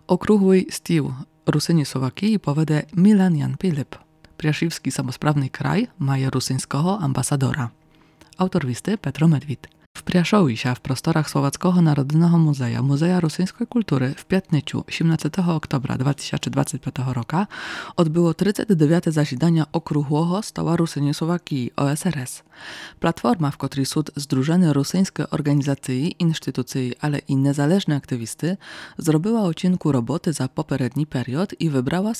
Okruhły stíl Rusyni Słowakii powede Milan Jan Pilip. Priaszywski samosprawny kraj maje rusyńskiego ambasadora. Autor listy Petro Medwid. W Priaszowisza w prostorach Słowackiego Narodowego Muzeum Muzeja Rosyjskiej Kultury w piatnicu 17 oktobra 2025 roku odbyło 39. zasiedanie Okruhłego Stoła Rusyni Słowakii OSRS. Platforma, w której są zdrużone rosyjskie organizacje, instytucje, ale i niezależne aktywisty, zrobiła odcinku roboty za poprzedni period i wybrała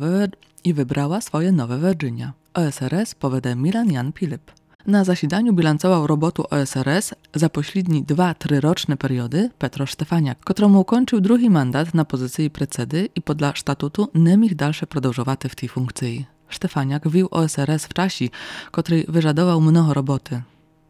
swoje nowe werdzynia. OSRS powede Milan Jan Pilip. Na zasiedaniu bilancował robotu OSRS za pośredni 2-3 roczne periody Petro Štefaniak, któremu ukończył drugi mandat na pozycji predsedy i podla statutu nie mógł dalsze продовжувати w tej funkcji. Štefaniak wił OSRS w czasie, który wyżadował mnoho roboty.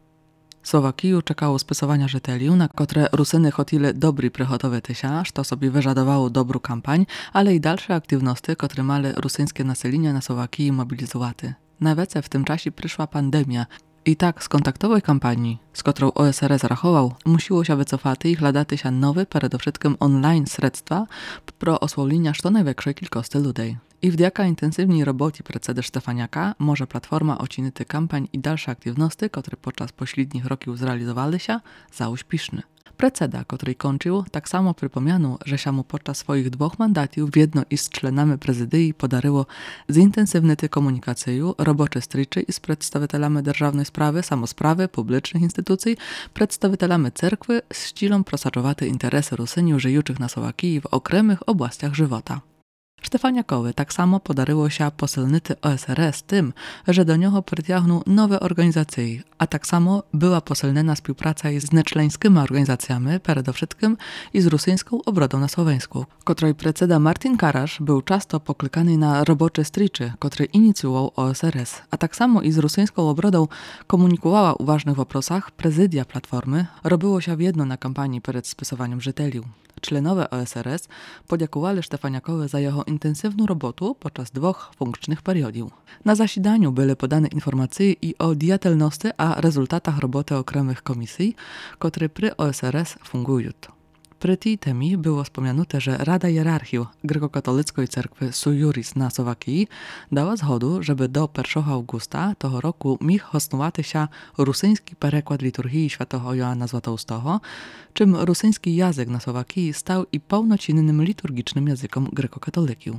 Słowakiju czekało spisowania żyteliu, na które Rusyny chcieli dobry przygotować się, co sobie wyżadowało dobrą kampań, ale i dalsze aktywności, które mali rusyńskie naselenia na Słowakii mobilizować. Nawet w tym czasie przyszła pandemia i tak z kontaktowej kampanii, z którą OSRS rachował, musiło się wycofać i hľadać się nowe, przede wszystkim online sredstva pro osłonienia co największej kilkosti ludzi. I wdzięka intensywnej robocie predsedy Štefaniaka może platforma oczynić kampań i dalsze aktywności, które podczas pośrednich roków zrealizowali się, za uśpieszne. Predseda, który kończył, tak samo przypomniano, że się mu podczas swoich 2 mandatów jedno i z członami prezydii podaryło zintensywnić komunikację, robocze stryczy i z przedstawicielami державnej sprawy, samosprawy, publicznych instytucji, przedstawicielami cerkwy z ścilą prosażować interesy Rusyniów żyjących na Słowakii w okremych obłastiach żywota. Štefaniakowi tak samo podaryło się posilnity OSRS tym, że do niego przyciągnął nowe organizacje, a tak samo była posilnena współpraca z nieczleńskimi organizacjami, przede wszystkim i z rosyjską obrodą na Słoweńsku, której predseda Martin Karasz był często poklykany na robocze stryczy, który inicjował OSRS, a tak samo i z rosyjską obrodą komunikowała o ważnych sprawach prezydia Platformy, robiło się w jedno na kampanii przed spisowaniem żyteliów. Członowie OSRS podziękowali Štefaniakowi za jego intensywną robotę podczas 2 funkcznych periodów. Na zasiedaniu były podane informacje i o diatelności a rezultatach roboty okrężnych komisji, które przy OSRS fungują. Przy tej temie było wspomniane, że Rada Hierarchii Grekokatolickiej Cerkwy Sojuris na Słowakii dała zgodę, żeby do 1 augusta tego roku mógł hostować się rosyjski przekład liturgii świętego Joanna Złatoustego, czym rosyjski język na Słowakii stał i pełnocinnym liturgicznym językiem grekokatolików.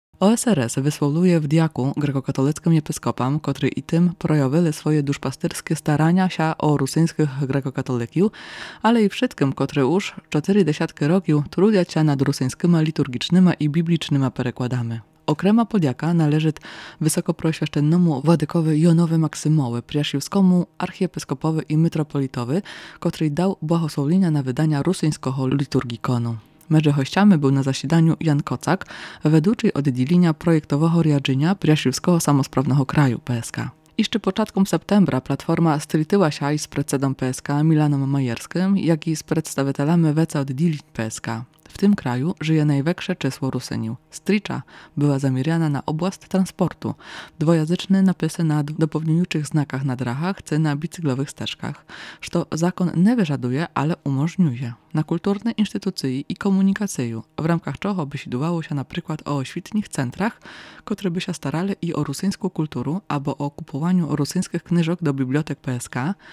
OSRS wysłowuje wdzięku grekokatolickim episkopom, którzy i tym projawili swoje duszpasterskie starania się o rosyjskich grekokatolików, ale i wszystkim, którzy już 40 roków trudzą się nad rosyjskimi liturgicznymi i biblicznymi przekładami. Okrema podzięka należy wysokoproświęcennemu Władykowi Jonowi Maksymowi, priaszywskiemu archiepiskopowi i metropolitowi, który dał błogosławienia na wydania rosyjskiego liturgikonu. Między gościami był na zasiedaniu Jan Kocak, ведучий oddzielenia projektowego riadzenia Priaszywskiego Samosprawnego Kraju PSK. Jeszcze początkiem septembra Platforma strytyła się z predsedom PSK Milanem Majerskim, jak i z przedstawicielami wiece oddzieleń PSK. W tym kraju żyje największe czysło Rusyniów. Stricza była zamierzona na oblast transportu. Dwojęzyczne napisy na dopełniających znakach na drachach czy na bicyklowych ścieżkach, co zakon nie wyżaduje, ale umożliwia. Na kulturne instytucje i komunikację, w ramach czego by decydowało się na przykład o oświetnych centrach, które by się starali i o rosyjską kulturę, albo o kupowaniu rosyjskich książek do bibliotek PSK,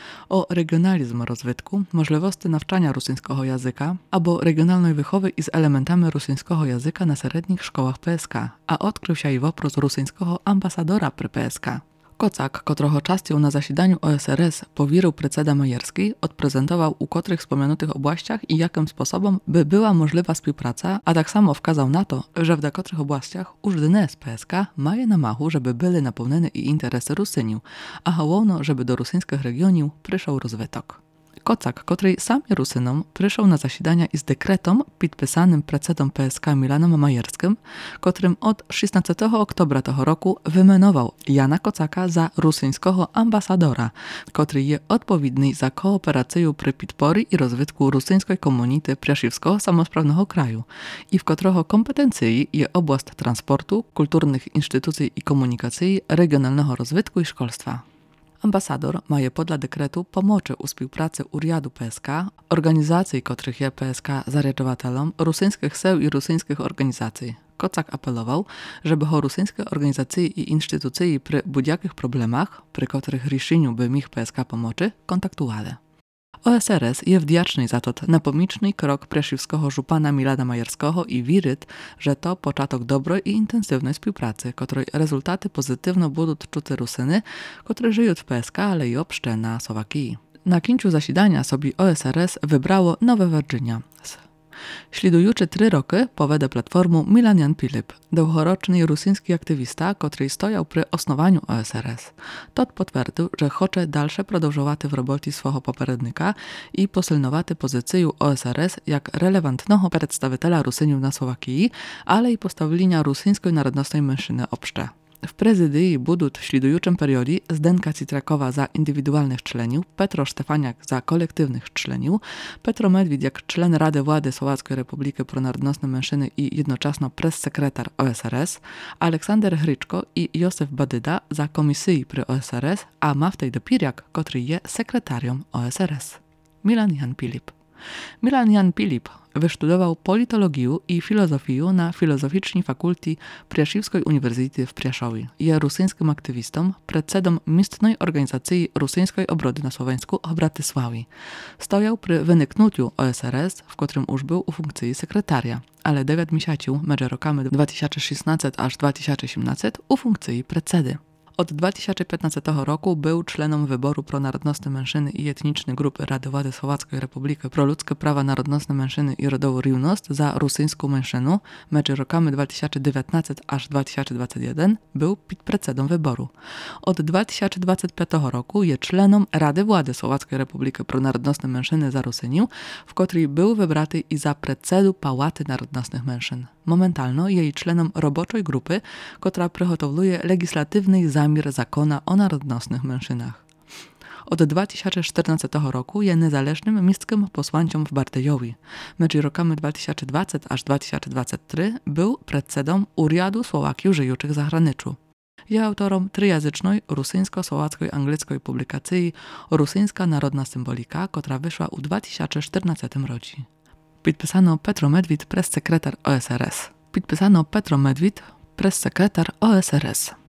o regionalizm rozwitku, możliwości nawczania rosyjskiego języka, albo regionalnej wychowy i z elementami rosyjskiego języka na średnich szkołach PSK, a odkrył się i wopros rosyjskiego ambasadora przy PSK. Kocak, którego częściej na zasiedaniu OSRS powierzył predseda Majerski, odprezentował u których wspomnianych obłaściach i jakim sposobem by była możliwa współpraca, a tak samo wskazał na to, że w niektórych obłaściach już dnes PSK maje na machu, żeby były napełnione i interesy Rusyniów, a hałowno, żeby do rosyjskich regionów przyszedł rozwytok. Kocak, który sam je Rusynom, przyszedł na zasiedania i z dekretem podpisanym predsedom PSK Milanem Majerskim, którym od 16 oktobra tego roku wymianował Jana Kocaka za rosyjskiego ambasadora, który jest odpowiedni za kooperację przy podporze i rozwitku rosyjskiej komunity Priaszywskiego Samosprawnego Kraju i w którego kompetencji jest oblast transportu, kulturnych instytucji i komunikacji, regionalnego rozwitku i szkolstwa. Ambasador mає podla dekretu pomocze u współpracy Uriadu PSK, organizacji, których je PSK zarządzatelem, rusyńskich seł i rusyńskich organizacji. Kocak apelował, żeby rusyńskie organizacje i instytucje przy budjakich problemach, przy których решению by ich PSK pomoczy, kontaktowały. OSRS je wdzięczny za ten napomiczny krok preszywskiego żupana Milana Majerskiego i wierzy, że to początek dobrej i intensywnej współpracy, której rezultaty pozytywno będą czuć Rusyny, które żyją w PSK, ale i obszcze na Słowakii. Na końcu zasiadania sobie OSRS wybrało Nowe Virginia. Śledujący 3 roky powede platformu Milanian Pilip, dłuhoroczny rosyjski aktywista, który stojał przy osnowaniu OSRS. Tot potwierdził, że chce dalsze продовжувати w robocie swojego poprzednika i posilnować pozycję OSRS jak relevantnego przedstawiciela Rusynów na Słowakii, ale i postawienia rosyjskiej narodnostnej mężczyzny obszcze. W prezydii będą w śledującym periodzie Zdenka Citrakowa za indywidualnych członów, Petro Stefaniak za kolektywnych członów, Petro Medwid jak człon Rady Władzy Słowackiej Republiki Pronarodnostne Mężczyzny i jednocześnie press-sekretar OSRS, Aleksander Hryczko i Józef Badyda za komisji przy OSRS, a Maftej Dopiriak, który jest sekretarią OSRS. Milan Jan Pilip. Milan Jan Pilip wystudował politologię i filozofię na Filozoficznej Fakulty Prešivskiej Uniwersytety w Prešowie. Jest rosyjskim aktywistą, predsedom miestnej organizacji Rosyjskiej Obrody na Słowensku w Bratysławie. Stojał przy wyniknięciu OSRS, w którym już był u funkcji sekretaria, ale 9 miesięcy między rokami 2016 aż 2018 u funkcji predsedy. Od 2015 roku był członem wyboru Pronarodnostne Mężczyzny i Etniczne Grupy Rady Władzy Słowackiej Republiki Proludzkie Prawa Narodnostne Mężczyzny i Rodową Równość za rosyjską mężczyznę. Między rokami 2019 aż 2021 był predsedą wyboru. Od 2025 roku jest członem Rady Władzy Słowackiej Republiki Pronarodnostne Mężczyzny za Rusynów, w której był wybrany i za predsedu Pałaty Narodnostnych Mężczyzn. Momentalno jest członem roboczej grupy, która przygotowuje legislatywny zamiar zakona o narodnostnych mężczyznach. Od 2014 roku jest niezależnym miejskim posłanciem w Bartyjowie. Między rokami 2020 aż 2023 był predsedą Uriadu Słowakii żyjących za granicą. Jest autorem trójjęzycznej rosyjsko-słowackiej anglickiej publikacji Rosyjska Narodna Symbolika, która wyszła w 2014 roku. Podpisano Petro Medwid, press-sekretar OSRS. Podpisano Petro Medwid, press-sekretar OSRS.